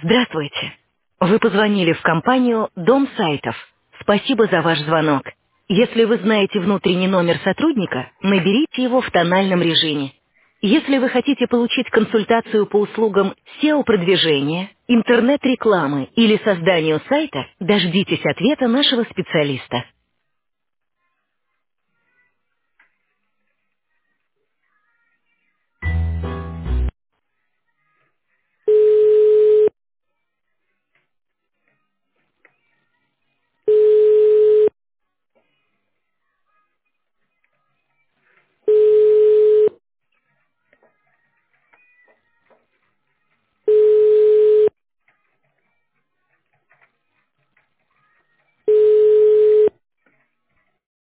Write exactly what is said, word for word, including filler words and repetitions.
Здравствуйте. Вы позвонили в компанию «Дом сайтов». Спасибо за ваш звонок. Если вы знаете внутренний номер сотрудника, наберите его в тональном режиме. Если вы хотите получить консультацию по услугам сео-продвижения, интернет-рекламы или созданию сайта, дождитесь ответа нашего специалиста.